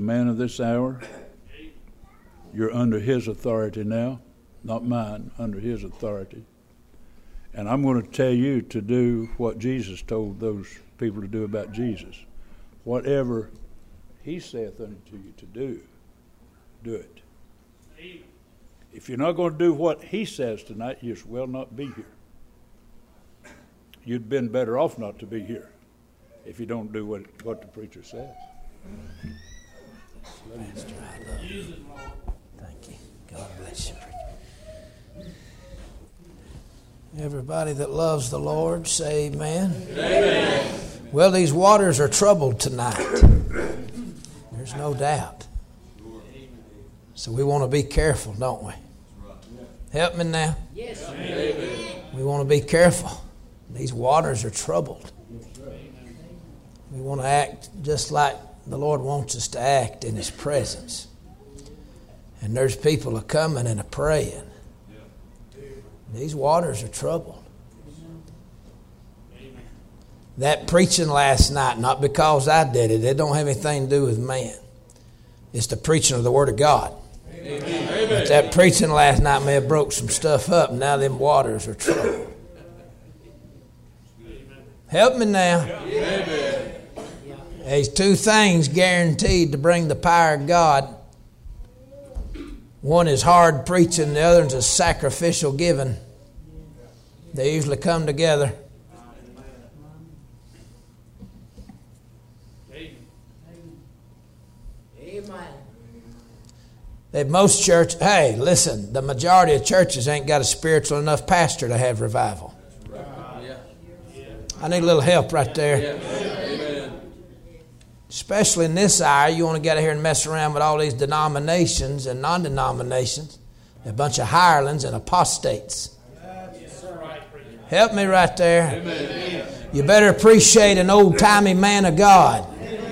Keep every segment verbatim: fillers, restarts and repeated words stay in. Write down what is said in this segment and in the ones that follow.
man of this hour. You're under his authority now, not mine, under his authority. And I'm going to tell you to do what Jesus told those people to do about Jesus. Whatever he saith unto you to do, do it. Amen. If you're not going to do what he says tonight, you just will not be here. You'd been better off not to be here if you don't do what, what the preacher says. Pastor, I love you. Thank you. God bless you. Everybody that loves the Lord, say amen. Amen. Well, these waters are troubled tonight. There's no doubt. So we want to be careful, don't we? Help me now. Yes. Amen. We want to be careful. These waters are troubled. We want to act just like the Lord wants us to act in his presence. And there's people a coming and a praying. These waters are troubled. That preaching last night, not because I did it, it don't have anything to do with man. It's the preaching of the Word of God. Amen. But that preaching last night may have broke some stuff up, and now them waters are troubled. Help me now. Amen. There's two things guaranteed to bring the power of God. One is hard preaching, the other is a sacrificial giving. They usually come together. Amen. That most church, hey, listen, the majority of churches ain't got a spiritual enough pastor to have revival. I need a little help right there. Especially in this hour, you want to get out here and mess around with all these denominations and non-denominations. A bunch of hirelings and apostates. Help me right there. Amen. You better appreciate an old-timey man of God.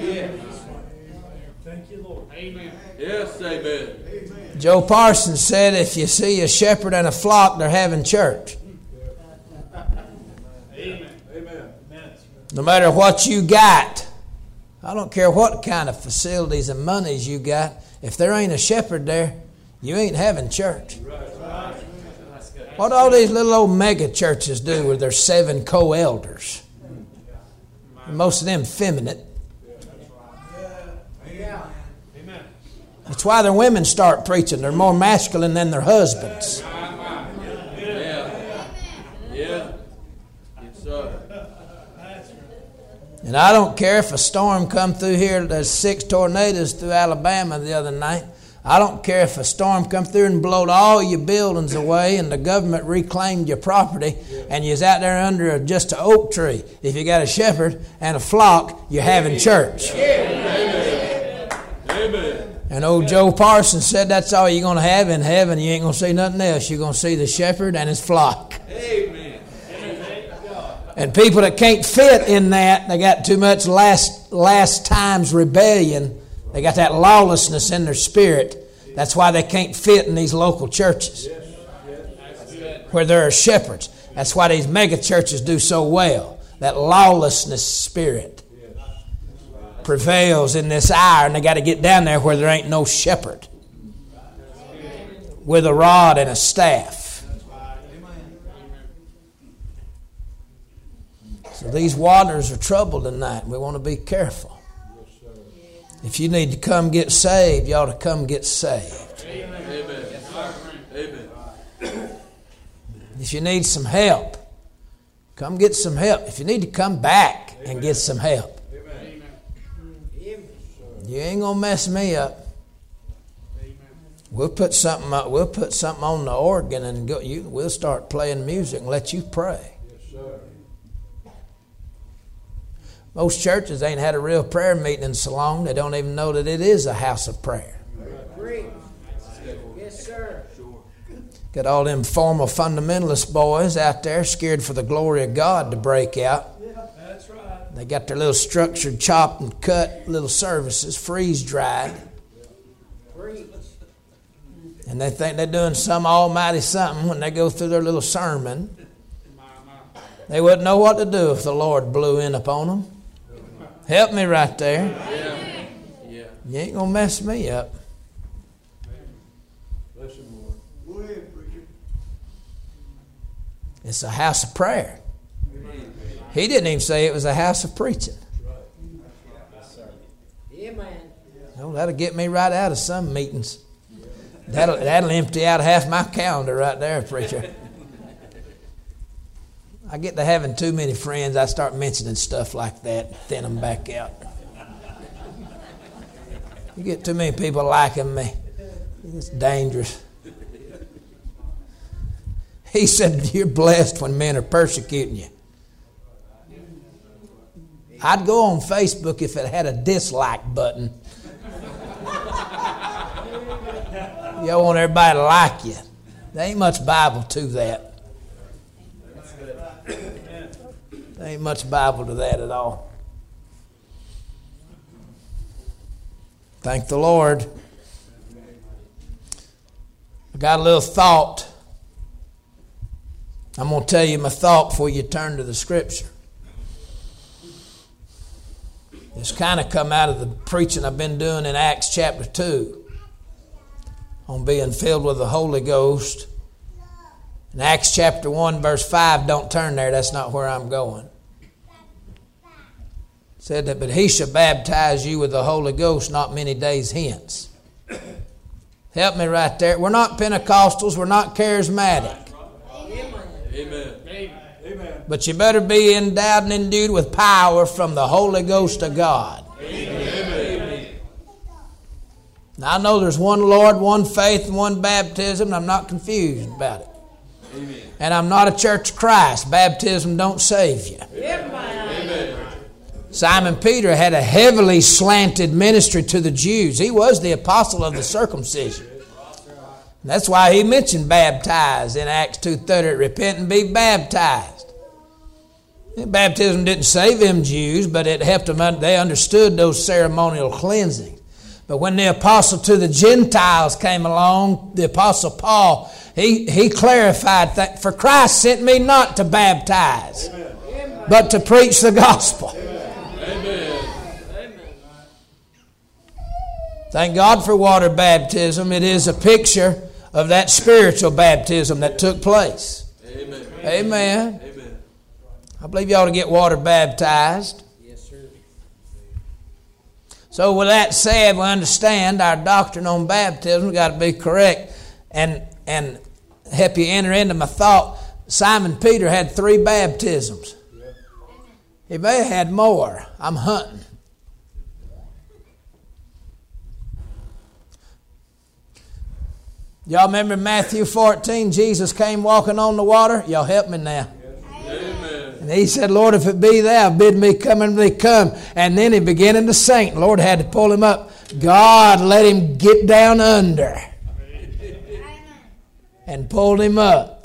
Thank you, Lord. Amen. Yes, amen. Joe Parsons said, if you see a shepherd and a flock, they're having church. Amen. Amen. No matter what you got, I don't care what kind of facilities and monies you got, if there ain't a shepherd there, you ain't having church. What all these little old mega churches do with their seven co-elders? Most of them feminine. That's why their women start preaching. They're more masculine than their husbands. And I don't care if a storm come through here. There's six tornadoes through Alabama the other night. I don't care if a storm come through and blowed all your buildings away and the government reclaimed your property and you're out there under just an oak tree. If you got a shepherd and a flock, you're having church. Amen. Amen. And old Joe Parsons said that's all you're going to have in heaven. You ain't going to see nothing else. You're going to see the shepherd and his flock. Amen. And people that can't fit in that, they got too much last last time's rebellion. They got that lawlessness in their spirit. That's why they can't fit in these local churches where there are shepherds. That's why these mega churches do so well. That lawlessness spirit prevails in this hour, and they got to get down there where there ain't no shepherd with a rod and a staff. So these waters are troubled tonight. We want to be careful. If you need to come get saved, you ought to come get saved. Amen. Amen. If you need some help, come get some help. If you need to come back and get some help, you ain't gonna mess me up. We'll put something. We'll put something on the organ and go. You, we'll start playing music and let you pray. Most churches ain't had a real prayer meeting in so long, they don't even know that it is a house of prayer. Yes, sir. Got all them formal fundamentalist boys out there scared for the glory of God to break out. That's right. They got their little structured, chopped and cut little services, freeze-dried. And they think they're doing some almighty something when they go through their little sermon. They wouldn't know what to do if the Lord blew in upon them. Help me right there. Yeah. Yeah. You ain't going to mess me up. Bless him, Lord. Go ahead, preacher. It's a house of prayer. He didn't even say it was a house of preaching. Amen. Oh, that'll get me right out of some meetings. That'll, that'll empty out half my calendar right there, preacher. I get to having too many friends, I start mentioning stuff like that, thin them back out. You get too many people liking me, it's dangerous. He said, you're blessed when men are persecuting you. I'd go on Facebook if it had a dislike button. Y'all want everybody to like you. There ain't much Bible to that. There ain't much Bible to that at all. Thank the Lord. I got a little thought. I'm going to tell you my thought before you turn to the Scripture. It's kind of come out of the preaching I've been doing in Acts chapter two on being filled with the Holy Ghost. In Acts chapter one, verse five, don't turn there, that's not where I'm going. It said that, but he shall baptize you with the Holy Ghost not many days hence. Help me right there. We're not Pentecostals, we're not charismatic. Amen. Amen. But you better be endowed and endued with power from the Holy Ghost of God. Amen. Now I know there's one Lord, one faith, and one baptism, and I'm not confused about it. Amen. And I'm not a Church of Christ. Baptism don't save you. Amen. Simon Peter had a heavily slanted ministry to the Jews. He was the apostle of the circumcision. That's why he mentioned baptize in Acts two thirty. Repent and be baptized. Baptism didn't save them Jews, but it helped them. They understood those ceremonial cleansings. But when the apostle to the Gentiles came along, the apostle Paul, he, he clarified that for Christ sent me not to baptize, Amen. But to preach the gospel. Amen. Thank God for water baptism. It is a picture of that spiritual baptism that took place. Amen. Amen. Amen. I believe you ought to get water baptized. Yes, sir. So with that said, we understand our doctrine on baptism has got to be correct. And, and help you enter into my thought, Simon Peter had three baptisms. He may have had more. I'm hunting. Y'all remember Matthew fourteen? Jesus came walking on the water. Y'all help me now. Amen. And he said, Lord, if it be thou, bid me come and thee come. And then he began to sink. The Lord had to pull him up. God let him get down under and pulled him up.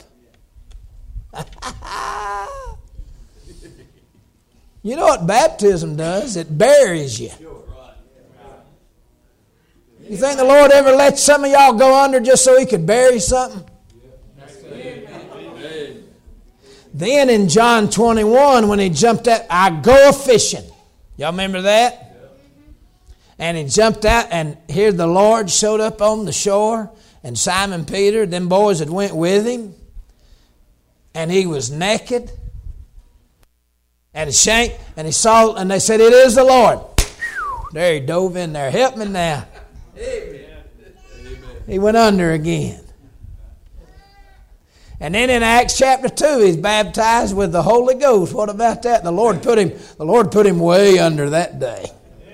You know what baptism does? It buries you. You think the Lord ever let some of y'all go under just so he could bury something? Amen. Then in John twenty-one, when he jumped out, I go a-fishing. Y'all remember that? And he jumped out, and here the Lord showed up on the shore, and Simon Peter, them boys that went with him, and he was naked and ashamed, and he saw, and they said, it is the Lord. There he dove in there. Help me now. Amen. He went under again. And then in Acts chapter two, he's baptized with the Holy Ghost. What about that? The Lord put him, the Lord put him way under that day.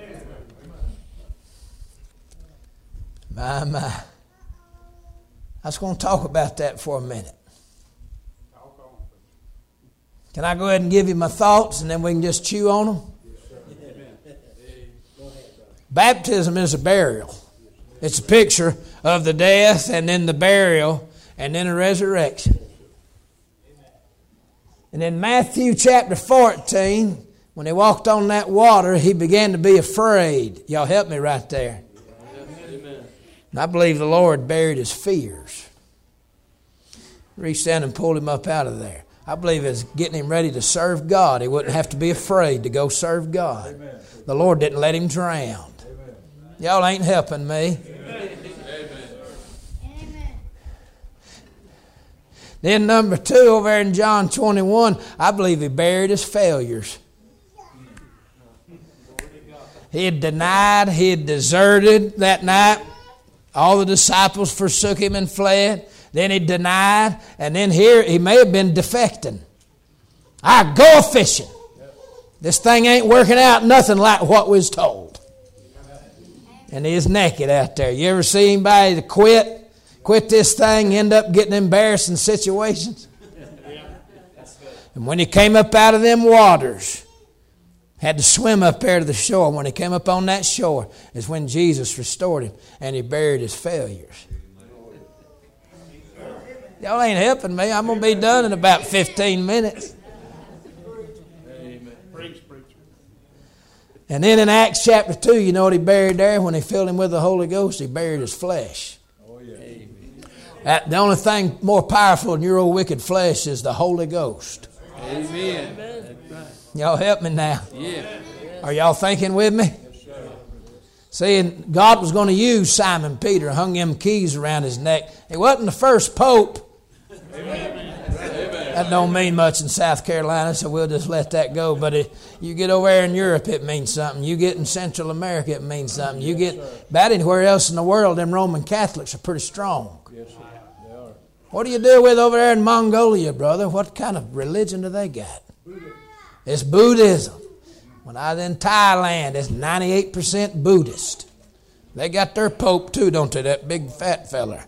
My, my. I was going to talk about that for a minute. Can I go ahead and give you my thoughts and then we can just chew on them? Baptism is a burial. It's a picture of the death and then the burial and then a resurrection. And in Matthew chapter fourteen, when he walked on that water, he began to be afraid. Y'all help me right there. Amen. And I believe the Lord buried his fears. Reached down and pulled him up out of there. I believe it's getting him ready to serve God. He wouldn't have to be afraid to go serve God. Amen. The Lord didn't let him drown. Amen. Y'all ain't helping me. Then number two, over there in John twenty-one, I believe he buried his failures. He had denied, he had deserted that night. All the disciples forsook him and fled. Then he denied, and then here he may have been defecting. I go fishing. This thing ain't working out nothing like what we was told. And he's naked out there. You ever see anybody to quit? Quit this thing, end up getting embarrassed in situations? And when he came up out of them waters, had to swim up there to the shore. When he came up on that shore is when Jesus restored him and he buried his failures. Y'all ain't helping me. I'm going to be done in about fifteen minutes. And then in Acts chapter two, you know what he buried there? When he filled him with the Holy Ghost, he buried his flesh. Oh, yeah. That, the only thing more powerful than your old wicked flesh is the Holy Ghost. Amen. That's right. Y'all help me now. Yeah. Are y'all thinking with me? Yes, sir. See, God was going to use Simon Peter, hung them keys around his neck. He wasn't the first pope. Amen. That don't mean much in South Carolina, so we'll just let that go. But it, you get over there in Europe, it means something. You get in Central America, it means something. You get about anywhere else in the world, them Roman Catholics are pretty strong. Yes, sir. They are. What do you do with over there in Mongolia, brother? What kind of religion do they got? Buddhism. It's Buddhism. When I was in Thailand, it's ninety-eight percent Buddhist. They got their pope too, don't they? That big fat feller.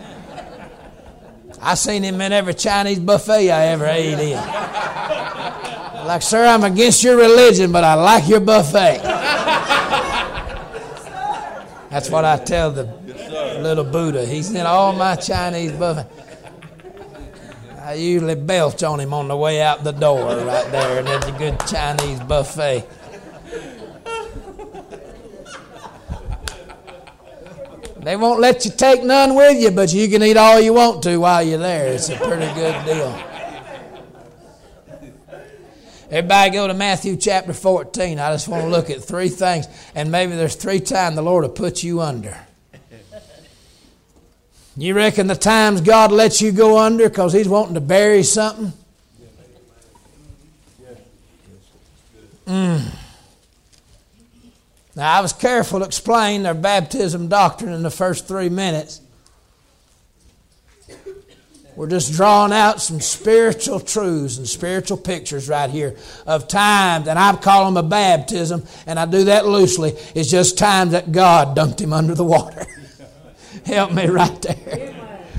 I seen him in every Chinese buffet I ever ate in. Like, sir, I'm against your religion, but I like your buffet. That's what I tell the little Buddha. He's in all my Chinese buffet. I usually belch on him on the way out the door right there, and it's a good Chinese buffet. They won't let you take none with you, but you can eat all you want to while you're there. It's a pretty good deal. Everybody go to Matthew chapter fourteen. I just want to look at three things, and maybe there's three times the Lord will put you under. You reckon the times God lets you go under because He's wanting to bury something? Mm. Now, I was careful to explain their baptism doctrine in the first three minutes. We're just drawing out some spiritual truths and spiritual pictures right here of times, and I call them a baptism, and I do that loosely. It's just times that God dunked him under the water. Help me right there.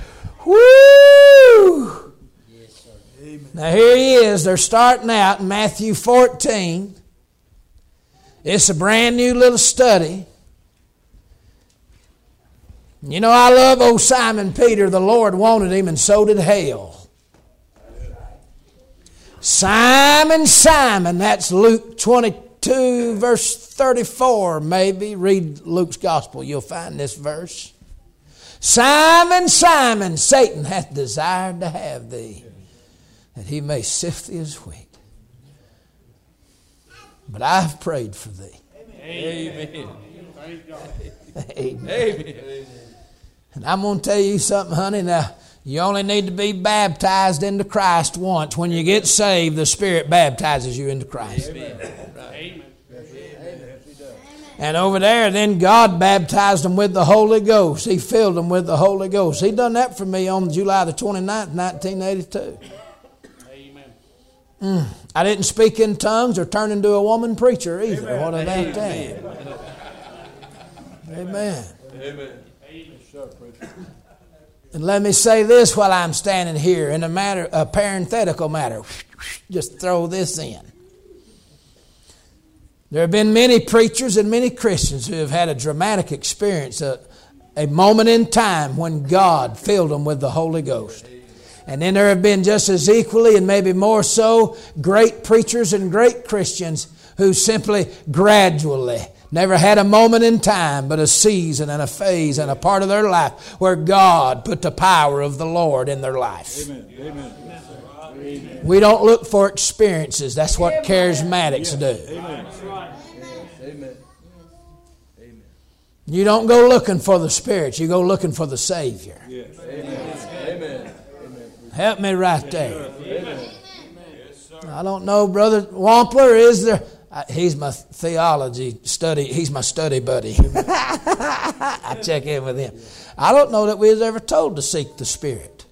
Woo! Yes, sir. Now here he is. They're starting out in Matthew fourteen. It's a brand new little study. You know, I love old Simon Peter. The Lord wanted him, and so did hell. Simon, Simon. That's Luke twenty-two, verse thirty-four, maybe. Read Luke's gospel. You'll find this verse. Simon, Simon, Satan hath desired to have thee, that he may sift thee as wheat. But I have prayed for thee. Amen. Amen. Amen. And I'm going to tell you something, honey. Now, you only need to be baptized into Christ once. When you get saved, the Spirit baptizes you into Christ. Amen. Amen. And over there, then God baptized them with the Holy Ghost. He filled them with the Holy Ghost. He done that for me on July the twenty-ninth, nineteen eighty-two. Amen. Mm. I didn't speak in tongues or turn into a woman preacher either. Amen. What about Amen. that? Amen. Amen. And let me say this while I'm standing here in a matter, a parenthetical matter. Just throw this in. There have been many preachers and many Christians who have had a dramatic experience, a, a moment in time when God filled them with the Holy Ghost. And then there have been just as equally and maybe more so great preachers and great Christians who simply gradually never had a moment in time but a season and a phase and a part of their life where God put the power of the Lord in their life. Amen. Amen. Amen. We don't look for experiences. That's what charismatics do. Amen. Amen. Amen. You don't go looking for the Spirit. You go looking for the Savior. Yes. Amen. Amen. Help me right there. Amen. I don't know, Brother Wampler, is there... He's my theology study. He's my study buddy. I check in with him. I don't know that we was ever told to seek the Spirit.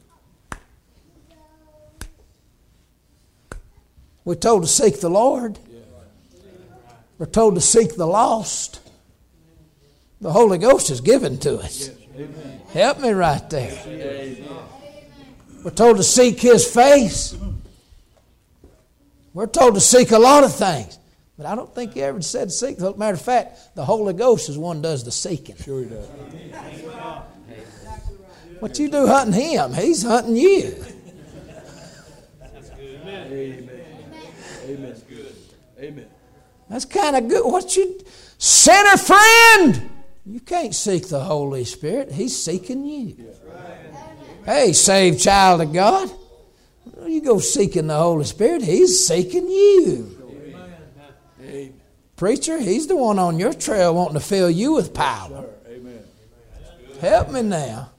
We're told to seek the Lord. We're told to seek the lost. The Holy Ghost is given to us. Help me right there. We're told to seek His face. We're told to seek a lot of things. But I don't think He ever said seek. As a matter of fact, the Holy Ghost is one who does the seeking. Sure He does. What you do hunting Him, He's hunting you. Amen. Amen. Amen. That's kind of good. What you, sinner friend, you can't seek the Holy Spirit. He's seeking you. Hey, saved child of God, you go seeking the Holy Spirit. He's seeking you. Amen. Preacher, He's the one on your trail wanting to fill you with power. Amen. Help me now.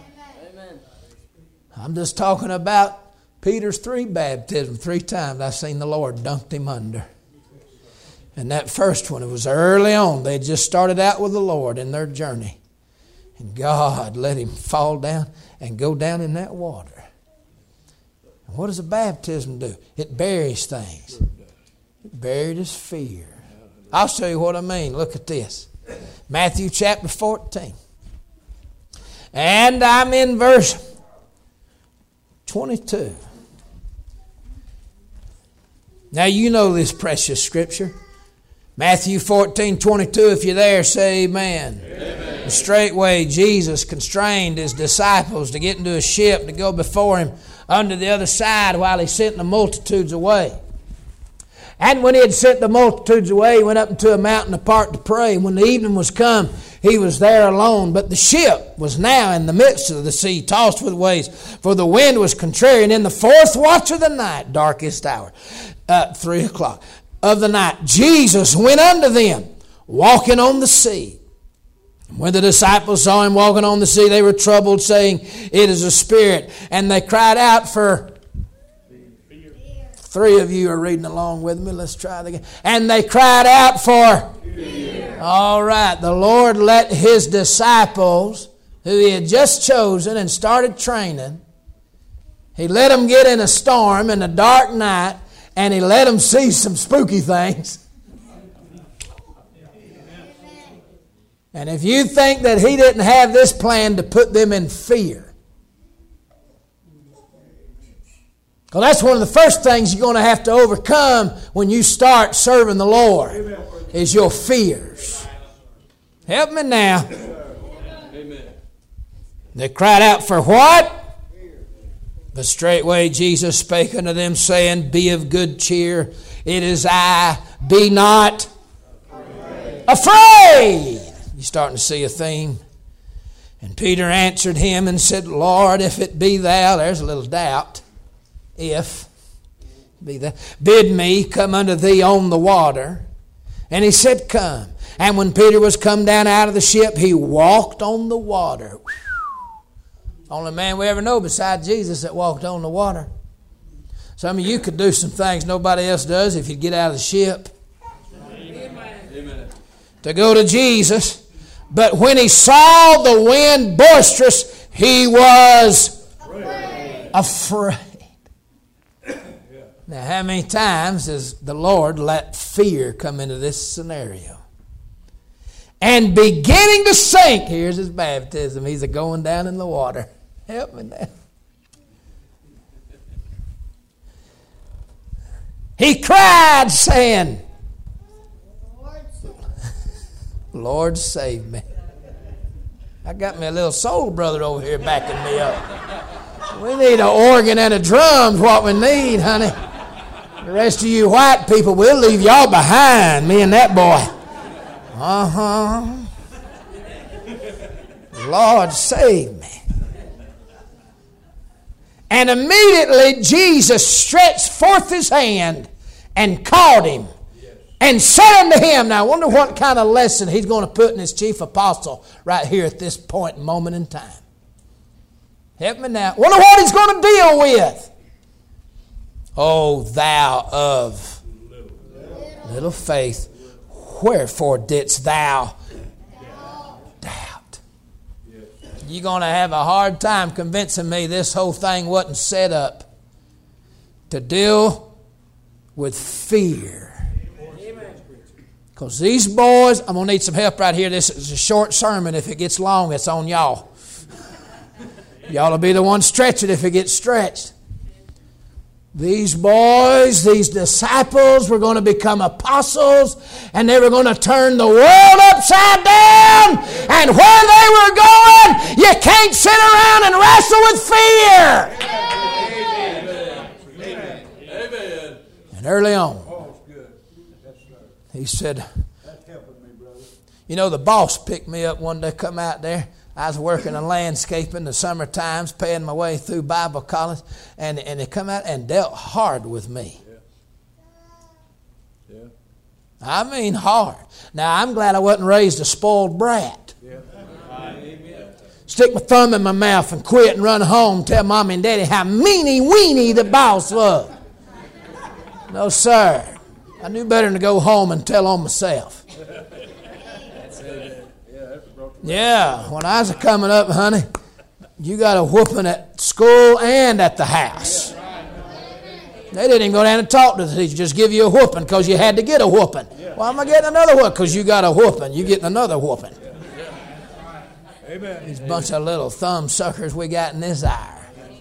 I'm just talking about Peter's three baptisms. Three times I've seen the Lord dunked him under. And that first one, it was early on. They just started out with the Lord in their journey. And God let him fall down and go down in that water. And what does a baptism do? It buries things. It buried his fear. I'll show you what I mean. Look at this. Matthew chapter fourteen. And I'm in verse twenty-two. Now you know this precious scripture. Matthew fourteen twenty-two. If you're there, say amen. Amen. And straightway Jesus constrained his disciples to get into a ship to go before him unto the other side while he sent the multitudes away. And when he had sent the multitudes away, he went up into a mountain apart to pray. And when the evening was come, he was there alone. But the ship was now in the midst of the sea, tossed with waves, for the wind was contrary. And in the fourth watch of the night, darkest hour, uh, three o'clock of the night, Jesus went unto them, walking on the sea. And when the disciples saw him walking on the sea, they were troubled, saying, It is a spirit. And they cried out for... Three of you are reading along with me. Let's try it again. And they cried out for... Fear. All right. The Lord let His disciples, who He had just chosen and started training, He let them get in a storm in a dark night, and He let them see some spooky things. And if you think that He didn't have this plan to put them in fear, well, that's one of the first things you're going to have to overcome when you start serving the Lord, is your fears. Help me now. Amen. They cried out for what? But straightway Jesus spake unto them, saying, Be of good cheer. It is I. Be not afraid. You're starting to see a theme. And Peter answered him and said, Lord, if it be thou, there's a little doubt. If be that, bid me come unto thee on the water. And he said, Come. And when Peter was come down out of the ship, he walked on the water. Only man we ever know besides Jesus that walked on the water. Some of you could do some things nobody else does if you'd get out of the ship. Amen. To go to Jesus. But when he saw the wind boisterous, he was afraid. afraid. Now, how many times has the Lord let fear come into this scenario? And beginning to sink, here's his baptism. He's a going down in the water. Help me now. He cried, saying, Lord, save me. I got me a little soul brother over here backing me up. We need an organ and a drum's what we need, honey. The rest of you white people, we'll leave y'all behind, me and that boy. Uh-huh. Lord, save me. And immediately Jesus stretched forth his hand and caught him and said unto him, now I wonder what kind of lesson he's going to put in his chief apostle right here at this point, moment in time. Help me now. Wonder what he's going to deal with. O thou of little faith, wherefore didst thou doubt? You're going to have a hard time convincing me this whole thing wasn't set up to deal with fear. Because these boys, I'm going to need some help right here. This is a short sermon. If it gets long, it's on y'all. Y'all will be the ones stretch it if it gets stretched. These boys, these disciples were going to become apostles, and they were going to turn the world upside down. And where they were going, you can't sit around and wrestle with fear. Amen. Amen. And early on, he said, you know, the boss picked me up one day, come out there. I was working in landscaping the summer times, paying my way through Bible college, and, and they come out and dealt hard with me. Yeah. Yeah. I mean hard. Now, I'm glad I wasn't raised a spoiled brat. Yeah. Stick my thumb in my mouth and quit and run home and tell Mommy and Daddy how meany-weeny the boss was. No, sir. I knew better than to go home and tell on myself. Yeah, when I was coming up, honey, you got a whooping at school and at the house. They didn't even go down and talk to the teacher, just give you a whooping because you had to get a whooping. Why am I getting another whooping? Because you got a whooping. You getting another whooping. Amen. These bunch of little thumb suckers we got in this hour.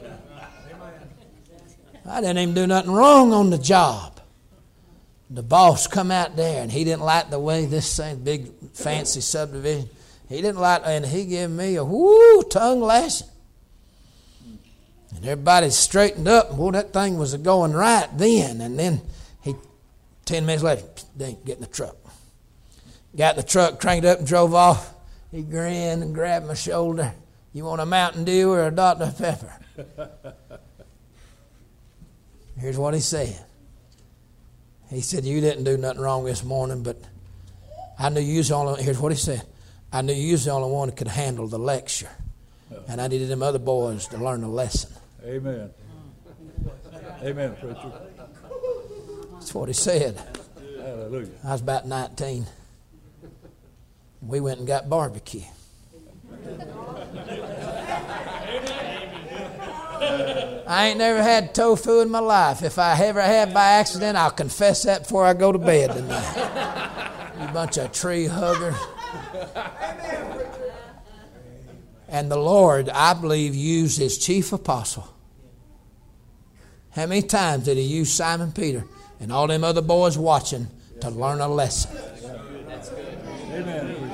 I didn't even do nothing wrong on the job. The boss come out there and he didn't like the way this same big fancy subdivision. He didn't like, and he gave me a whoo tongue lashing. And everybody straightened up. And boy, that thing was going right then. And then he, ten minutes later, dang, get in the truck. Got in the truck, cranked up and drove off. He grinned and grabbed my shoulder. You want a Mountain Dew or a Doctor Pepper? Here's what he said. He said, you didn't do nothing wrong this morning, but I knew you was the only, here's what he said. I knew you was the only one that could handle the lecture. And I needed them other boys to learn a lesson. Amen. Amen, preacher. That's what he said. Hallelujah. I was about nineteen. We went and got barbecue. I ain't never had tofu in my life. If I ever have by accident, I'll confess that before I go to bed tonight. You bunch of tree huggers. And the Lord, I believe, used his chief apostle. How many times did he use Simon Peter and all them other boys watching to learn a lesson? Amen.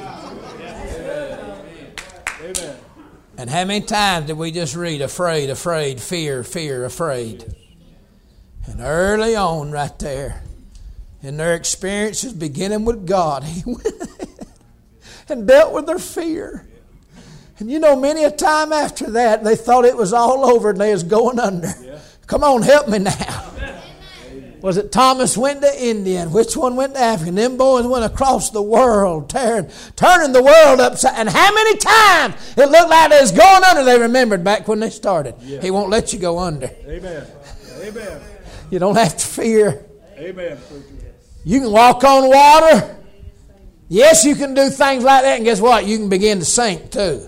Amen. And how many times did we just read afraid, afraid, fear, fear, afraid? And early on right there, in their experiences beginning with God, he went and dealt with their fear. And you know, many a time after that, they thought it was all over and they was going under. Yeah. Come on, help me now. Amen. Was it Thomas went to India and which one went to Africa? And them boys went across the world, tearing, turning the world upside. And how many times it looked like they was going under, they remembered back when they started. Yeah. He won't let you go under. Amen. Amen. You don't have to fear. Amen. You can walk on water. Yes, you can do things like that. And guess what? You can begin to sink too.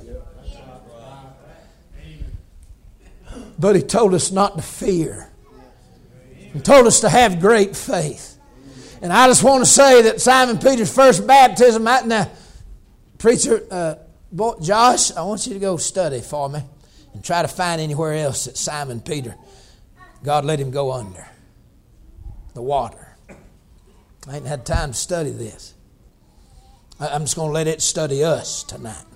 But he told us not to fear. He told us to have great faith. And I just want to say that Simon Peter's first baptism, I, now, preacher, uh, boy, Josh, I want you to go study for me and try to find anywhere else that Simon Peter, God let him go under the water. I ain't had time to study this. I, I'm just going to let it study us tonight.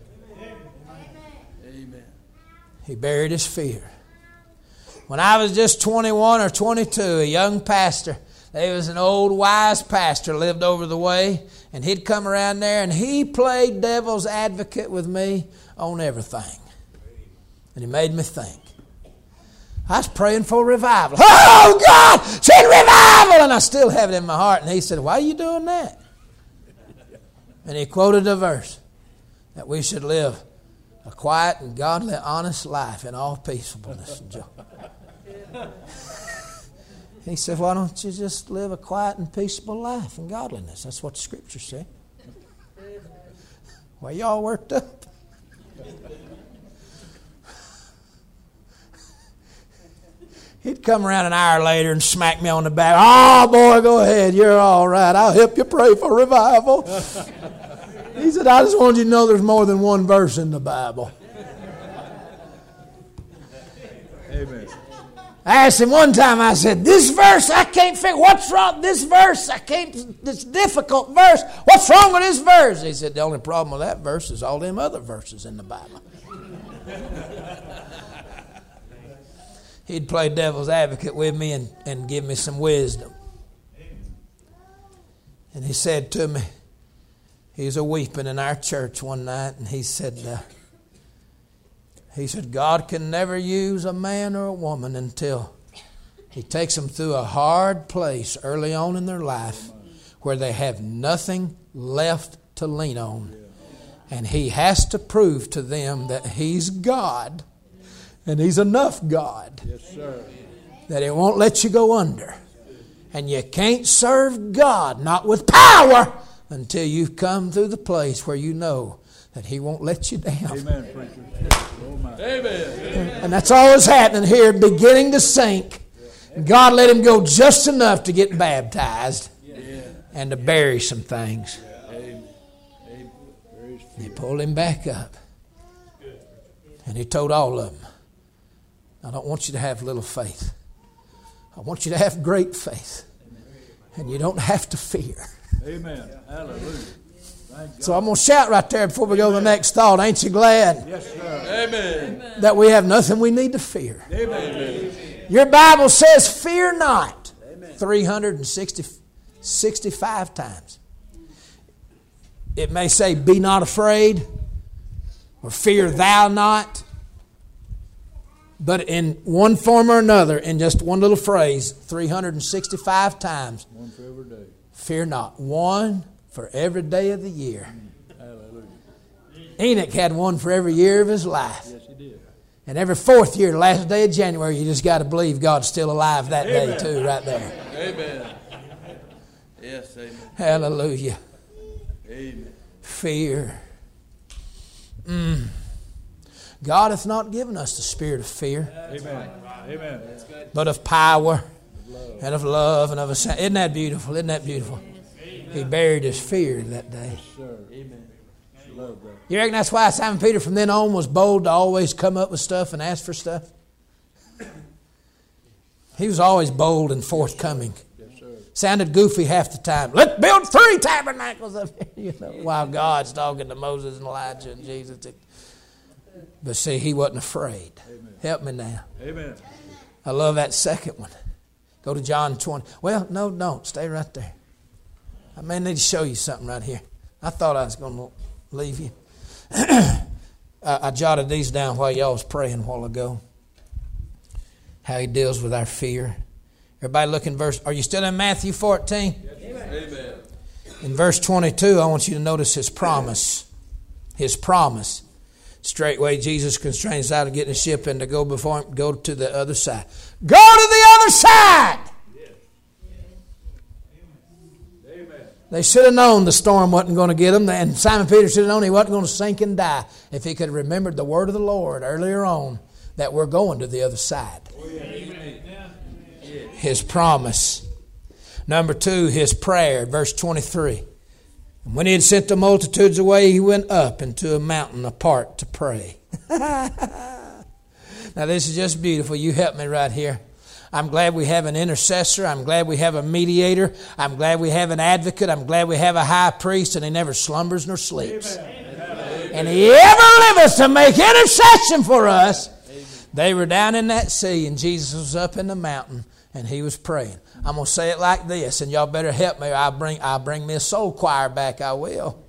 He buried his fear. When I was just twenty-one or twenty-two, a young pastor, there was an old wise pastor lived over the way, and he'd come around there and he played devil's advocate with me on everything. And he made me think. I was praying for revival. Oh, God, send revival! And I still have it in my heart. And he said, why are you doing that? And he quoted a verse that we should live a quiet and godly, honest life in all peaceableness and joy. He said, why don't you just live a quiet and peaceable life in godliness? That's what the Scripture said. Why y'all worked up? He'd come around an hour later and smack me on the back. Oh, boy, go ahead. You're all right. I'll help you pray for revival. He said, I just wanted you to know there's more than one verse in the Bible. Amen. I asked him one time, I said, this verse, I can't figure, what's wrong with this verse? I can't, this difficult verse. What's wrong with this verse? He said, the only problem with that verse is all them other verses in the Bible. He'd play devil's advocate with me and, and give me some wisdom. And he said to me, he was a weeping in our church one night, and he said, uh, he said, God can never use a man or a woman until He takes them through a hard place early on in their life where they have nothing left to lean on. And He has to prove to them that He's God. And He's enough God. Yes, sir. That He won't let you go under. And you can't serve God, not with power, until you've come through the place where you know that He won't let you down. Amen, preacher. Oh, my. Amen. And that's all that's happening here, beginning to sink. God let him go just enough to get baptized and to bury some things. He pulled him back up. And he told all of them, I don't want you to have little faith. I want you to have great faith. And you don't have to fear. Amen. Hallelujah. So I'm going to shout right there before we go to the next thought. Ain't you glad? Yes, sir. Amen. That we have nothing we need to fear. Amen. Your Bible says, fear not. Amen. three hundred sixty-five times. It may say, be not afraid, or fear thou not. But in one form or another, in just one little phrase, three hundred sixty-five times. One for every day. Fear not. One for every day of the year. Hallelujah. Enoch had one for every year of his life. Yes, he did. And every fourth year, the last day of January, you just got to believe God's still alive that Amen. day too, right there. Amen. Yes, amen. Hallelujah. Amen. Fear. Mm. God hath not given us the spirit of fear, Amen. Amen. but of power and of love and of a sound. Isn't that beautiful? Isn't that beautiful? He buried his fear that day. Sir. Amen. Love that. You reckon that's why Simon Peter from then on was bold to always come up with stuff and ask for stuff? He was always bold and forthcoming. Yes, sir. Sounded goofy half the time. Let's build three tabernacles up here, you know, while God's talking to Moses and Elijah and Jesus. But see, he wasn't afraid. Amen. Help me now. Amen. I love that second one. Go to John twenty. Well, no, don't. Stay right there. I may need to show you something right here. I thought I was going to leave you. I, I jotted these down while y'all was praying a while ago. How he deals with our fear. Everybody look in verse. Are you still in Matthew fourteen? Amen. In verse twenty-two, I want you to notice his promise. His promise. Straightway Jesus constrains out of getting a ship and to go before him, go to the other side. Go to the other side! They should have known the storm wasn't going to get them. And Simon Peter should have known he wasn't going to sink and die if he could have remembered the word of the Lord earlier on that we're going to the other side. His promise. Number two, his prayer, verse twenty-three. And when he had sent the multitudes away, he went up into a mountain apart to pray. Now this is just beautiful. You help me right here. I'm glad we have an intercessor. I'm glad we have a mediator. I'm glad we have an advocate. I'm glad we have a high priest, and he never slumbers nor sleeps. Amen. And he ever liveth to make intercession for us. Amen. They were down in that sea, and Jesus was up in the mountain, and he was praying. I'm going to say it like this, and y'all better help me. I'll bring, I'll bring me a soul choir back. I will.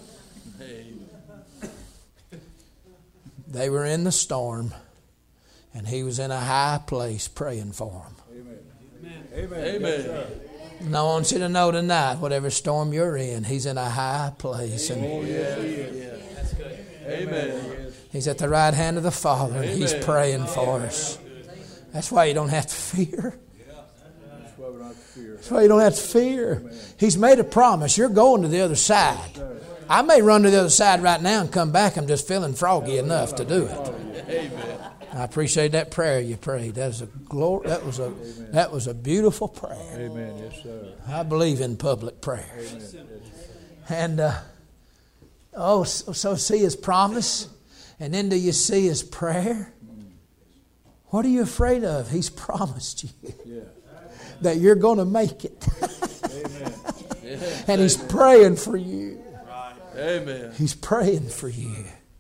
Amen. They were in the storm. And he was in a high place praying for them. Amen. Amen. Amen. And I want you to know tonight, whatever storm you're in, he's in a high place. And Oh, yeah, yeah. That's good. Amen. he's at the right hand of the Father, and he's Amen. praying for us. That's why you don't have to fear. That's why we don't have to fear. That's why you don't have to fear. He's made a promise. You're going to the other side. I may run to the other side right now and come back. I'm just feeling froggy enough to do it. Amen. I appreciate that prayer you prayed. That was a glory. That was a that was a beautiful prayer. Amen. Yes, sir. I believe in public prayer. And uh, oh, so, so see his promise, and then do you see his prayer? What are you afraid of? He's promised you Yeah. that you're going to make it, Amen. Yes. and he's praying for you. Amen. He's praying for you.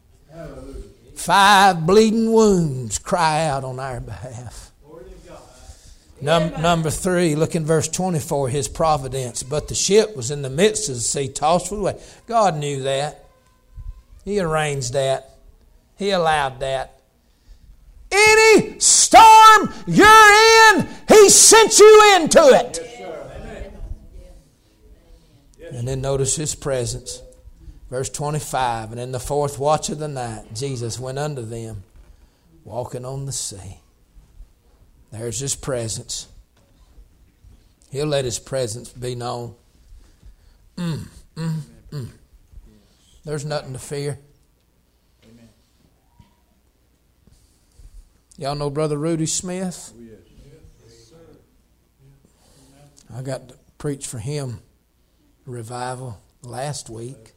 Five bleeding wounds cry out on our behalf. Num- number three, look in verse twenty-four, his providence. But the ship was in the midst of the sea, tossed with waves. God knew that. He arranged that. He allowed that. Any storm you're in, he sent you into it. And then notice his presence. Verse twenty-five, and in the fourth watch of the night, Jesus went unto them, walking on the sea. There's his presence. He'll let his presence be known. Mm, mm, mm. There's nothing to fear. Y'all know Brother Rudy Smith? Oh, yes. I got to preach for him revival last week.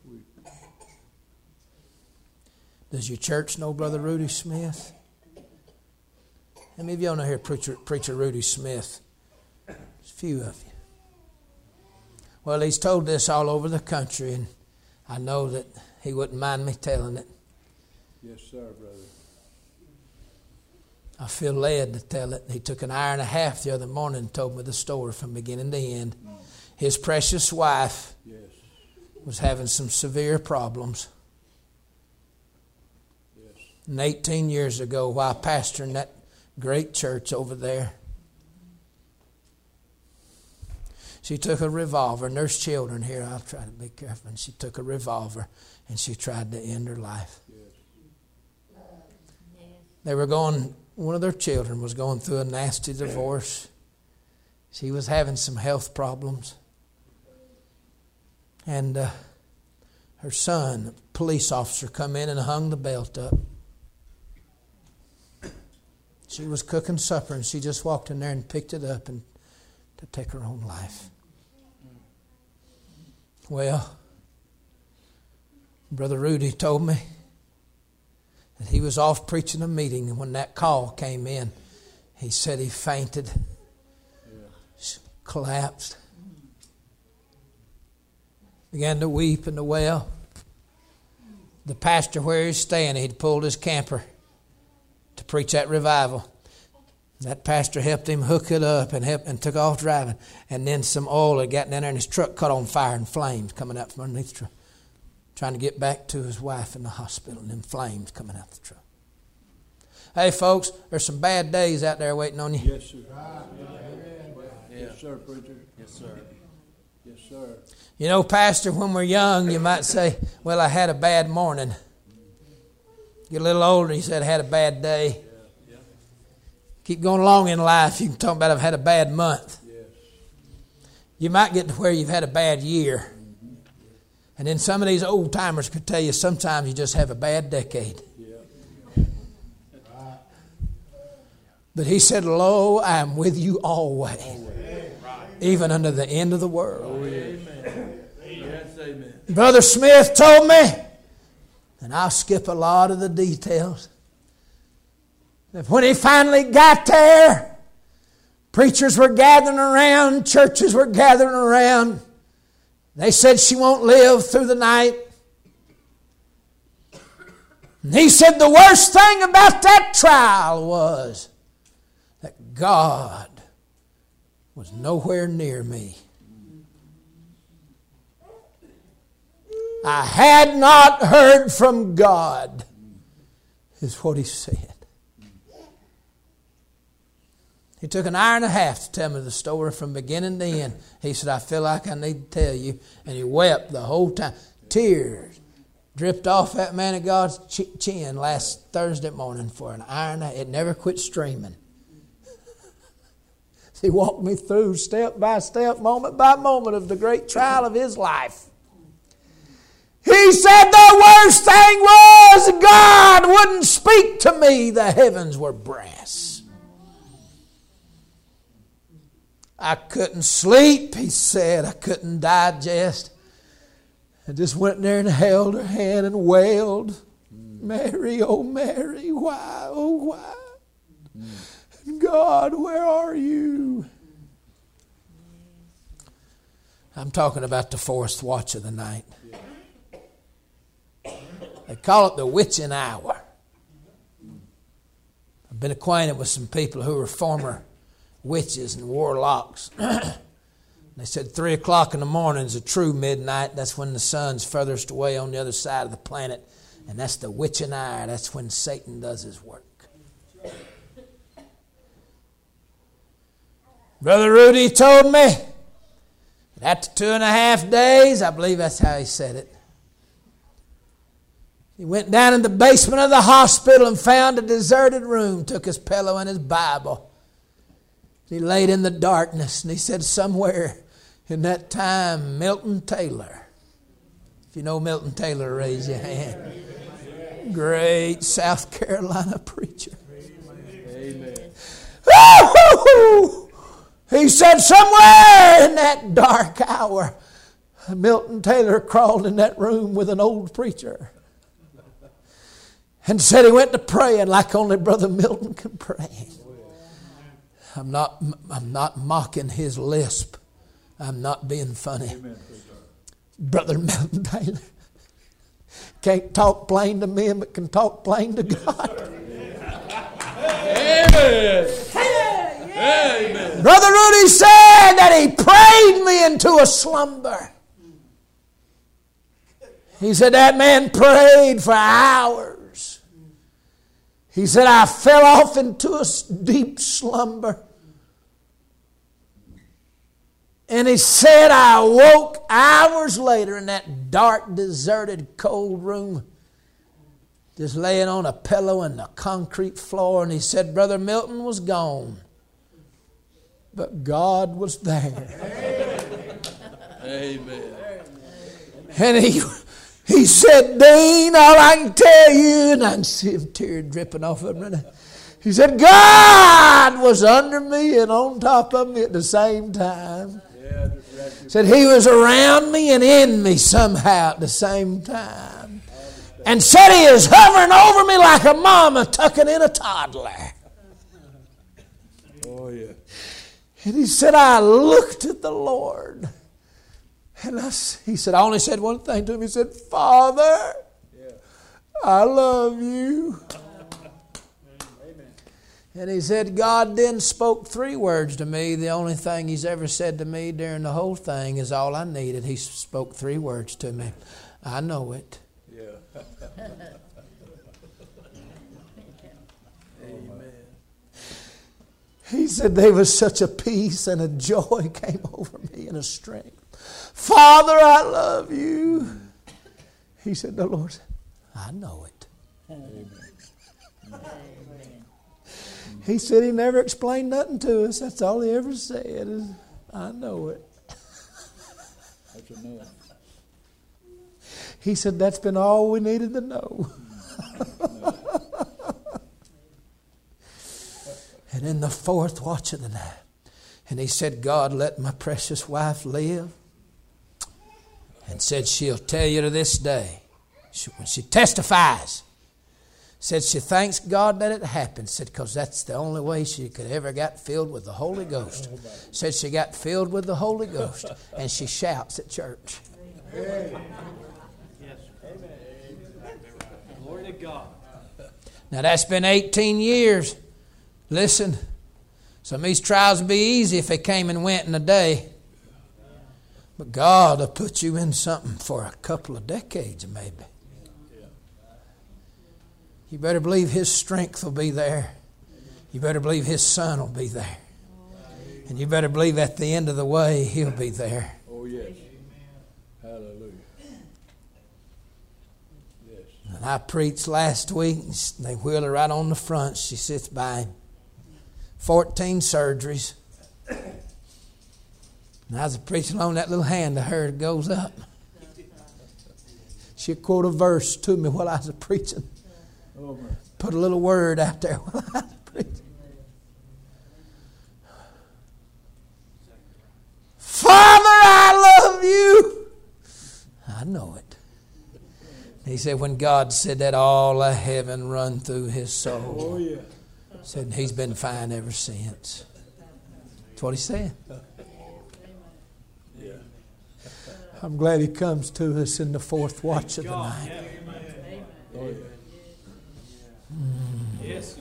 Does your church know Brother Rudy Smith? How many of y'all know here Preacher, Preacher Rudy Smith? There's a few of you. Well, he's told this all over the country, and I know that he wouldn't mind me telling it. Yes, sir, brother. I feel led to tell it. He took an hour and a half the other morning and told me the story from beginning to end. His precious wife Yes. was having some severe problems. Yes. And eighteen years ago, while pastoring that great church over there, she took a revolver, and there's children here, I'll try to be careful, and she took a revolver and she tried to end her life. Yes. They were going, one of their children was going through a nasty divorce. She was having some health problems. And uh, her son, a police officer, come in and hung the belt up. She was cooking supper, and she just walked in there and picked it up and to take her own life. Well, Brother Rudy told me that he was off preaching a meeting, and when that call came in, he said he fainted, yeah. collapsed, began to weep and to wail. The pastor where he's staying, he'd pulled his camper to preach that revival. That pastor helped him hook it up and helped, and took off driving. And then some oil had gotten in there, and his truck caught on fire, and flames coming out from underneath the truck. Trying to get back to his wife in the hospital, and then flames coming out the truck. Hey, folks, there's some bad days out there waiting on you. Yes, sir. Yeah. Yes, sir, preacher. Yes, sir. Yes, sir. You know, Pastor, when we're young, you might say, well, I had a bad morning. Get a little older, you said, I had a bad day. Yeah. Keep going along in life, you can talk about I've had a bad month. Yes. You might get to where you've had a bad year. And then some of these old timers could tell you sometimes you just have a bad decade. Yeah. But he said, lo, I am with you always, even unto the end of the world. Oh, amen. Yes, amen. Brother Smith told me, and I'll skip a lot of the details, that when he finally got there, preachers were gathering around, churches were gathering around. They said she won't live through the night. And he said the worst thing about that trial was that God was nowhere near me. I had not heard from God, is what he said. He took an hour and a half to tell me the story from beginning to end. He said, I feel like I need to tell you. And he wept the whole time. Tears dripped off that man of God's chin last Thursday morning for an hour and a half. It never quit streaming. He walked me through step by step, moment by moment of the great trial of his life. He said the worst thing was God wouldn't speak to me. The heavens were brass. I couldn't sleep, he said. I couldn't digest. I just went there and held her hand and wailed, Mary, oh Mary, why, oh why? God, where are you? I'm talking about the fourth watch of the night. They call it the witching hour. I've been acquainted with some people who were former witches and warlocks. They said three o'clock in the morning is a true midnight. That's when the sun's furthest away on the other side of the planet. And that's the witching hour. That's when Satan does his work. Brother Rudy told me that after two and a half days, I believe that's how he said it, he went down in the basement of the hospital and found a deserted room, took his pillow and his Bible. He laid in the darkness and he said somewhere in that time, Milton Taylor. If you know Milton Taylor, raise your hand. Great South Carolina preacher. Amen. Woo-hoo-hoo! He said somewhere in that dark hour, Milton Taylor crawled in that room with an old preacher and said he went to praying like only Brother Milton can pray. I'm not, I'm not mocking his lisp. I'm not being funny. Amen. Brother Milton Taylor can't talk plain to men, but can talk plain to God. Amen. Amen. Brother Rudy said that he prayed me into a slumber. He said that man prayed for hours. He said I fell off into a deep slumber. And he said I woke hours later in that dark, deserted, cold room, just laying on a pillow in the concrete floor. And he said Brother Milton was gone, but God was there. Amen. And he, he said, Dean, all I can tell you, and I can see him tear dripping off of him. He said, God was under me and on top of me at the same time. Said he was around me and in me somehow at the same time. And said he is hovering over me like a mama tucking in a toddler. Oh, yeah. And he said, I looked at the Lord. And I, he said, I only said one thing to him. He said, Father, yeah. I love you. And he said, God then spoke three words to me. The only thing he's ever said to me during the whole thing is all I needed. He spoke three words to me. I know it. Yeah. Amen. He said there was such a peace and a joy came over me and a strength. Father, I love you. He said, the Lord said, I know it. Amen. He said he never explained nothing to us. That's all he ever said is, I know it. That's enough. He said that's been all we needed to know. And in the fourth watch of the night, and he said, God, let my precious wife live. And said she'll tell you to this day, she, when she testifies, said she thanks God that it happened. Said because that's the only way she could ever got filled with the Holy Ghost. Said she got filled with the Holy Ghost. And she shouts at church. Amen. Yes. Amen. Glory to God. Now that's been eighteen years. Listen, some of these trials would be easy if they came and went in a day. But God will put you in something for a couple of decades maybe. You better believe His strength will be there. You better believe His Son will be there. And you better believe at the end of the way, He'll be there. Oh, yes. Hallelujah. Yes. And I preached last week. They wheel her right on the front. She sits by him. fourteen surgeries. And I was preaching on that little hand of hers goes up. She'd quote a verse to me while I was preaching. Oh, man. Put a little word out there while I was preaching. Father, I love you. I know it. He said when God said that, all of heaven run through his soul. Oh, yeah. Said he's been fine ever since. That's what he said. Yeah. I'm glad he comes to us in the fourth watch of the night. Oh, yeah. Yes.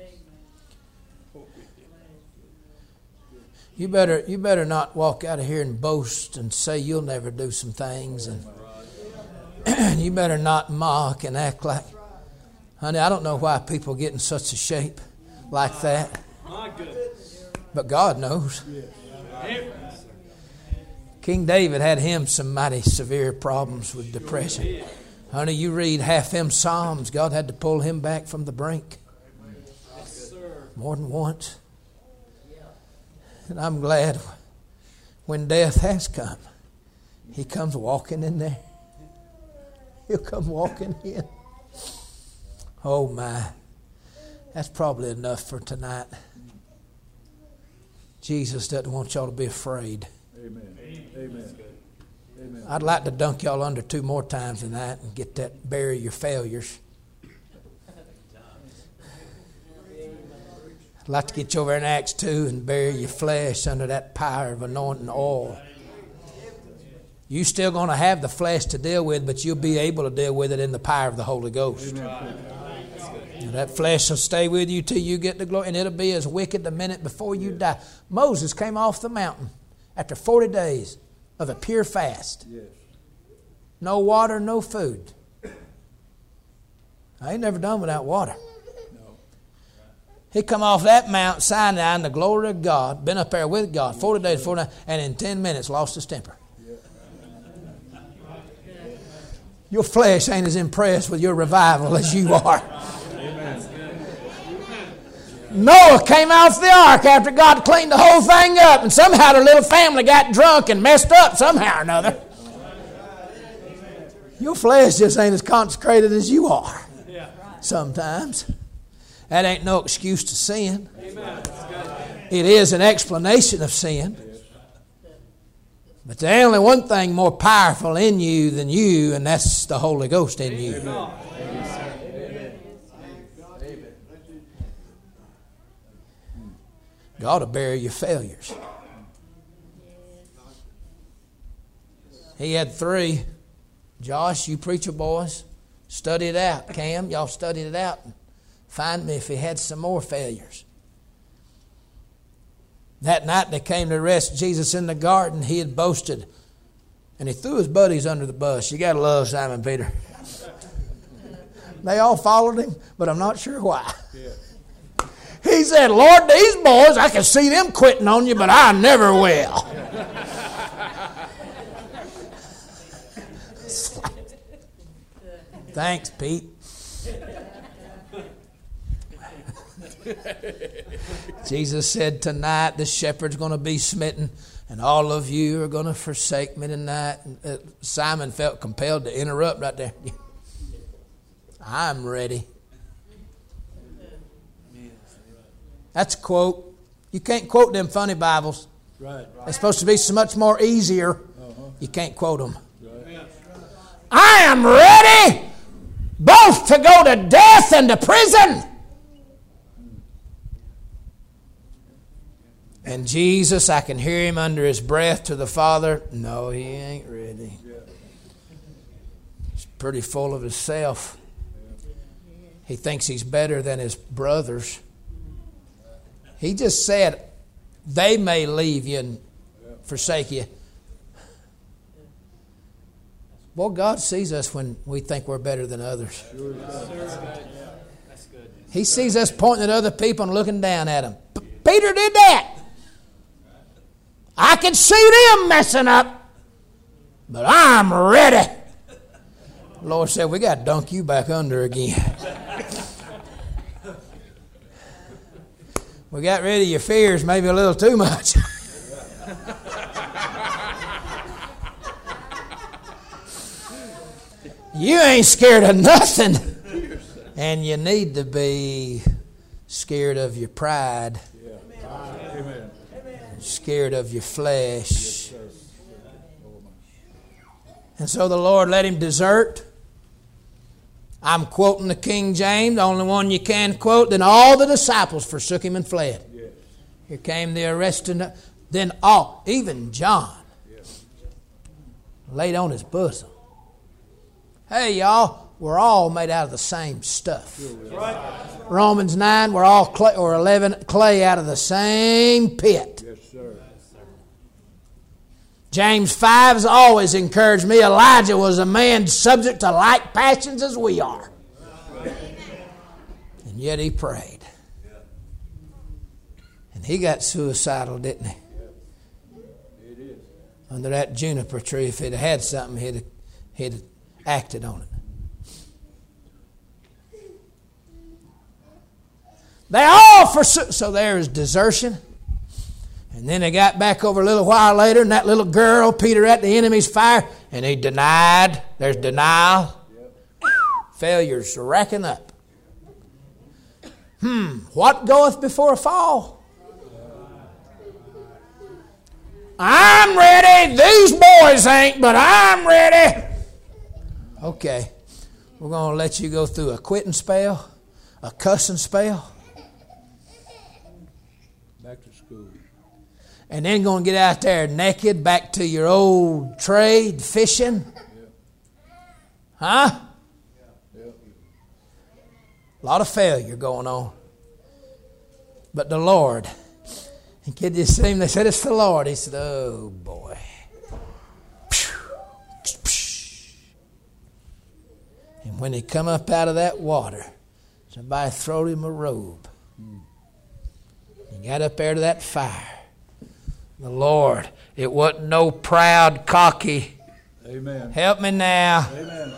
You better, you better not walk out of here and boast and say you'll never do some things, and you better not mock and act like, honey, I don't know why people get in such a shape like that, but God knows. King David had him some mighty severe problems with depression. Honey, you read half them Psalms, God had to pull him back from the brink more than once. And I'm glad when death has come, he comes walking in there. He'll come walking in. Oh my. That's probably enough for tonight. Jesus doesn't want y'all to be afraid. Amen. Amen. Amen. I'd like to dunk y'all under two more times than that and get that bury your failures. I'd like to get you over in Acts two and bury your flesh under that power of anointing oil. You're still going to have the flesh to deal with, but you'll be able to deal with it in the power of the Holy Ghost. And that flesh will stay with you till you get the glory, and it'll be as wicked the minute before you die. Moses came off the mountain after forty days of a pure fast. Yes. No water, no food. I ain't never done without water. He come off that Mount Sinai in the glory of God, been up there with God, forty days, forty nights, and in ten minutes lost his temper. Your flesh ain't as impressed with your revival as you are. Noah came off the ark after God cleaned the whole thing up, and somehow their little family got drunk and messed up somehow or another. Your flesh just ain't as consecrated as you are sometimes. That ain't no excuse to sin. It is an explanation of sin. But there's only one thing more powerful in you than you, and that's the Holy Ghost in you. God will bury your failures. He had three. Josh, you preacher boys, study it out. Cam, y'all studied it out. Find me if he had some more failures. That night they came to arrest Jesus in the garden. He had boasted. And he threw his buddies under the bus. You got to love Simon Peter. They all followed him, but I'm not sure why. Yeah. He said, Lord, these boys, I can see them quitting on you, but I never will. Thanks, Pete. Jesus said tonight the shepherd's going to be smitten and all of you are going to forsake me tonight. Uh, Simon felt compelled to interrupt right there. I'm ready. That's a quote. You can't quote them funny Bibles. Right. They're supposed to be so much more easier. Uh-huh. You can't quote them. Right. I am ready both to go to death and to prison. And Jesus, I can hear him under his breath to the Father. No, he ain't ready. He's pretty full of himself. He thinks he's better than his brothers. He just said, they may leave you and forsake you. Boy, God sees us when we think we're better than others. He sees us pointing at other people and looking down at them. Peter did that. I can see them messing up, but I'm ready. The Lord said, we got to dunk you back under again. We got rid of your fears maybe a little too much. You ain't scared of nothing. And you need to be scared of your pride. Amen. Scared of your flesh. And so the Lord let him desert. I'm quoting the King James, the only one you can quote. Then all the disciples forsook him and fled. Yes. Here came the arresting. Then all, even John, yes, laid on his bosom. Hey, y'all, we're all made out of the same stuff. Right. Romans nine, we're all clay, or eleven, clay out of the same pit. Yes, sir. James five has always encouraged me. Elijah was a man subject to like passions as we are. And yet he prayed. And he got suicidal, didn't he? It is. Under that juniper tree, if he'd had something, he'd have, he'd have acted on it. They all forsook. So there is desertion. And then they got back over a little while later, and that little girl, Peter at the enemy's fire, and he denied. There's denial. Yep. Failures racking up. Hmm, what goeth before a fall? I'm ready. These boys ain't, but I'm ready. Okay, we're going to let you go through a quitting spell, a cussing spell. Back to school. And then going to get out there naked, back to your old trade, fishing. Yeah. Huh? Yeah. A lot of failure going on. But the Lord, and kid just seen, they said, it's the Lord. He said, oh boy. And when he come up out of that water, somebody throwed him a robe. He got up there to that fire. The Lord, it wasn't no proud, cocky. Amen. Help me now. Amen.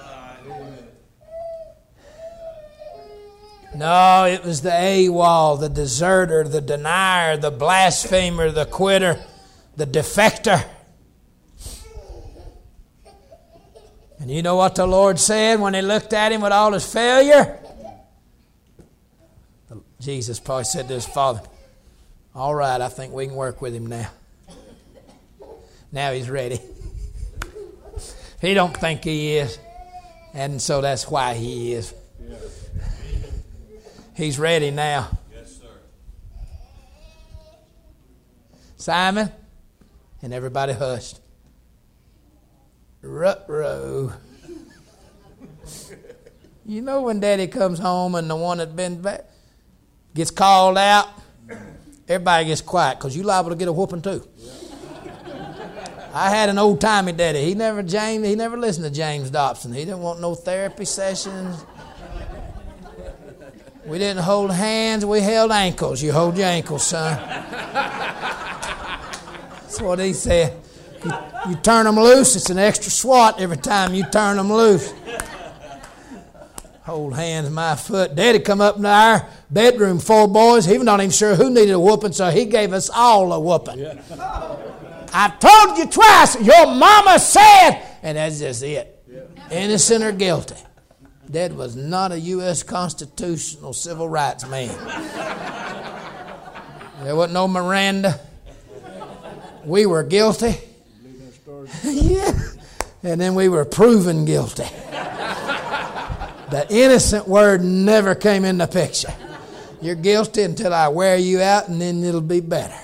No, it was the AWOL, the deserter, the denier, the blasphemer, the quitter, the defector. And you know what the Lord said when he looked at him with all his failure? Jesus probably said to his father, all right, I think we can work with him now. Now he's ready. He don't think he is. And so that's why he is. Yeah. He's ready now. Yes, sir. Simon, and everybody hushed. Ruh-roh. You know when Daddy comes home and the one that's been back gets called out, everybody gets quiet because you're liable to get a whooping too. Yeah. I had an old-timey daddy. He never James. He never listened to James Dobson. He didn't want no therapy sessions. We didn't hold hands. We held ankles. You hold your ankles, son. That's what he said. You, you turn them loose, it's an extra swat every time you turn them loose. Hold hands, my foot. Daddy come up in our bedroom, four boys. He was not even sure who needed a whooping, so he gave us all a whooping. Yeah. I've told you twice, your mama said, and that's just it. Yeah. Innocent or guilty. Dad was not a U S constitutional civil rights man. There wasn't no Miranda. We were guilty. Yeah. And then we were proven guilty. The innocent word never came in the picture. You're guilty until I wear you out, and then it'll be better.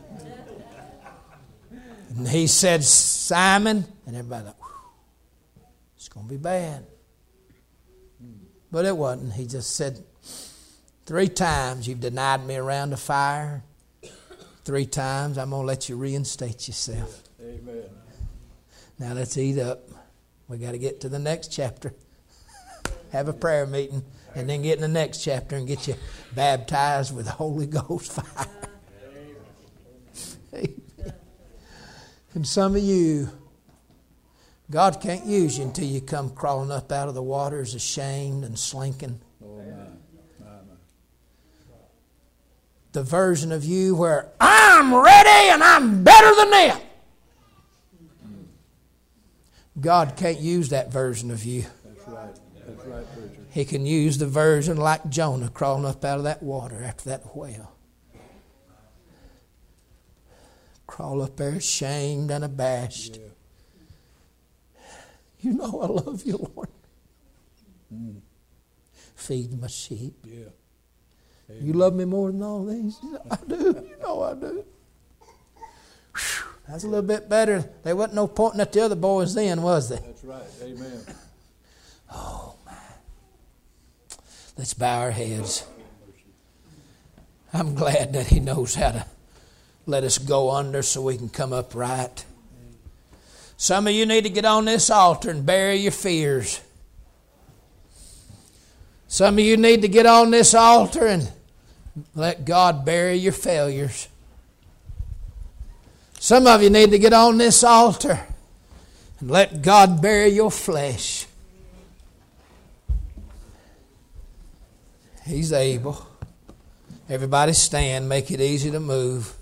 And he said, Simon, and everybody thought, it's going to be bad. But it wasn't. He just said, three times you've denied me around the fire. Three times I'm going to let you reinstate yourself. Amen. Now let's eat up. We got to get to the next chapter. Have a prayer meeting, and then get in the next chapter and get you baptized with the Holy Ghost fire. Amen. And some of you, God can't use you until you come crawling up out of the waters ashamed and slinking. Oh, my. My, my. The version of you where I'm ready and I'm better than them. God can't use that version of you. That's right. That's right, preacher. He can use the version like Jonah crawling up out of that water after that whale. Crawl up there ashamed and abashed. Yeah. You know I love you, Lord. Mm. Feed my sheep. Yeah. You love me more than all these? I do. You know I do. Whew. That's a little bit better. There wasn't no pointing at the other boys then, was there? That's right. Amen. Oh, man. Let's bow our heads. I'm glad that He knows how to let us go under so we can come up right. Some of you need to get on this altar and bury your fears. Some of you need to get on this altar and let God bury your failures. Some of you need to get on this altar and let God bury your flesh. He's able. Everybody stand. Make it easy to move.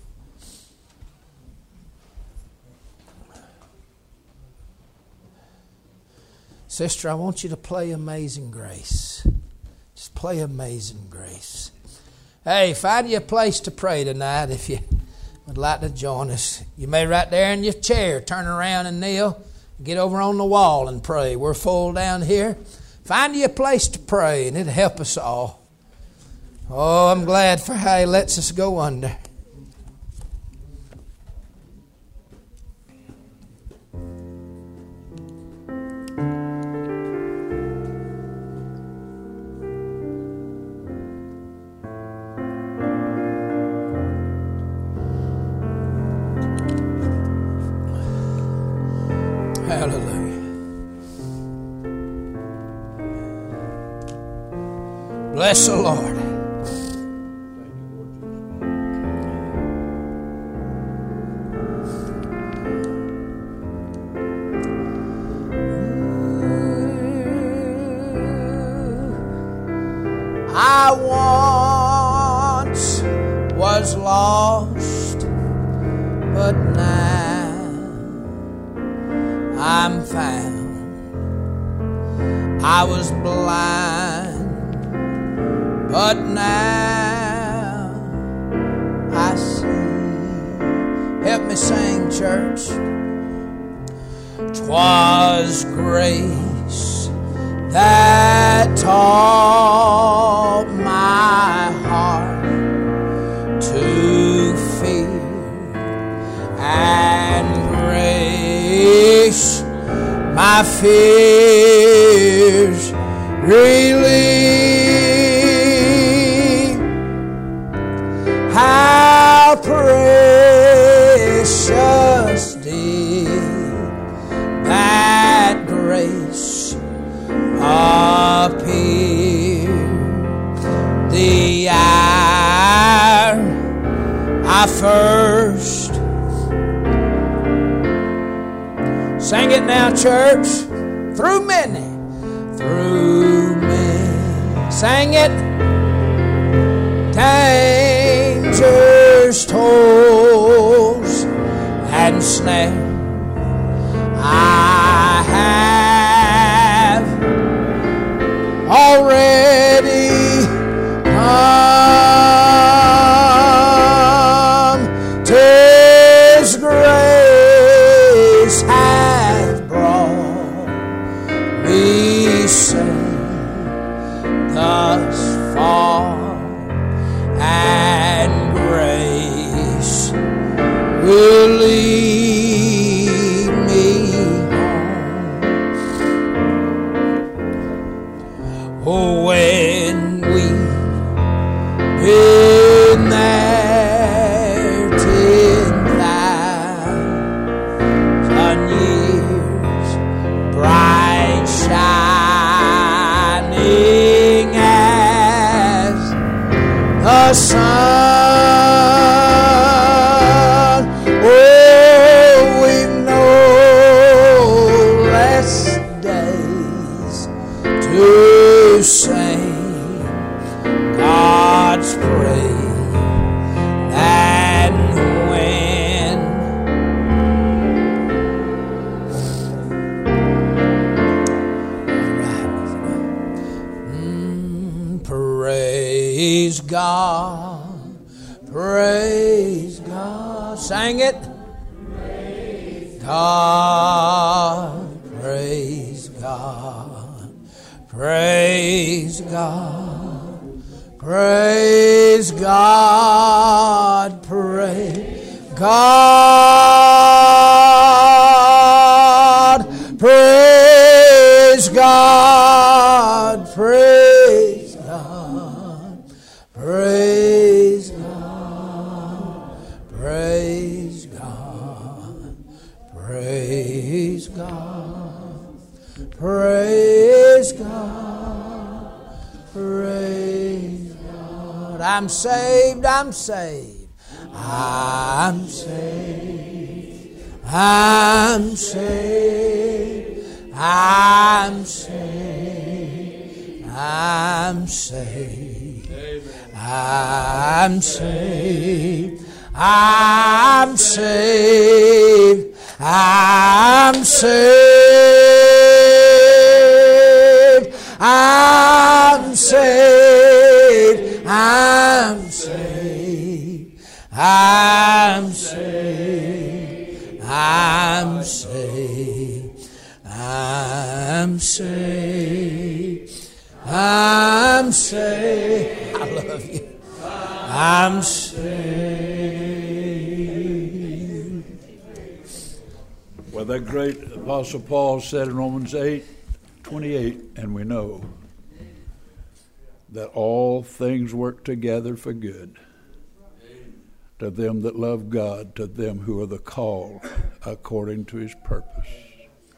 Sister, I want you to play Amazing Grace. Just play Amazing Grace. Hey, find you a place to pray tonight if you would like to join us. You may right there in your chair turn around and kneel. Get over on the wall and pray. We're full down here. Find you a place to pray and it'll help us all. Oh, I'm glad for how He lets us go under. Hallelujah. Bless the Lord. I once was lost, but now I'm found. I was blind, but now I see. Help me sing, church. 'Twas grace that taught my heart to fear, and grace my fears relieve. How precious did that grace appear, the hour I first. Sing it now, church. Through many, through many. Sing it. Dangers, toils, and snare. I have already come. 'Tis grace hath brought me safe thus far, and grace will lead me home. Oh, when we've been there ten thousand years, bright shining as the sun. Oh, we've God's praise. And when mm, praise God, praise God, sang it. God, praise God, praise God, praise God, praise God, praise God, praise God, praise God, praise God. Praise God, praise God, praise God. I'm saved, I'm saved, I'm saved, I'm saved, I'm saved, I'm saved, I'm saved, I'm saved. I'm saved, I'm saved, I'm saved, I'm saved, I'm saved, I'm saved, I'm saved. I love you. I'm saved. Well, that great Apostle Paul said in Romans eight twenty-eight, and we know that all things work together for good to them that love God, to them who are the called according to his purpose.